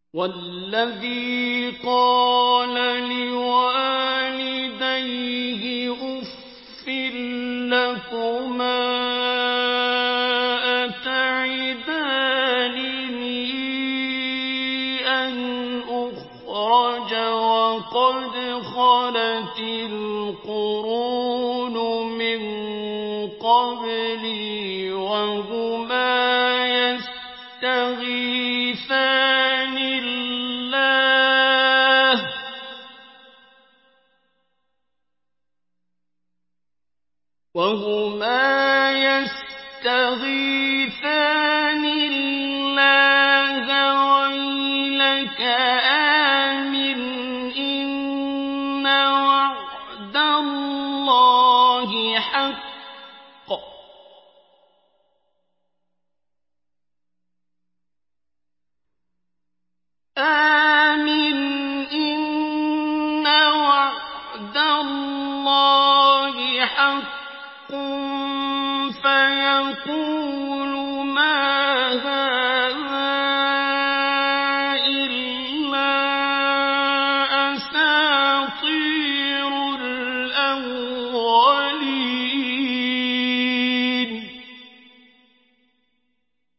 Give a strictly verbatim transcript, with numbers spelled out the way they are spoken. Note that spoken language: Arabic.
وَالَّذِي قَالَ لِوَالِدَيْهِ أُفٍّ لَّكُمَا أَتَعِدَانِنِي أَنْ أُخْرَجَ وَقَدْ خَلَتِ الْقُرُونُ مِن قَبْلِي وَهُمَا يَسْتَغِيثَانِ اللَّهَ وَيْلَكَ آمِنْ إِنَّ وَعْدَ اللَّهِ حَقٌّ آمِنْ إِنَّ وَعْدَ اللَّهِ حَقٌّ فَيَكُونُ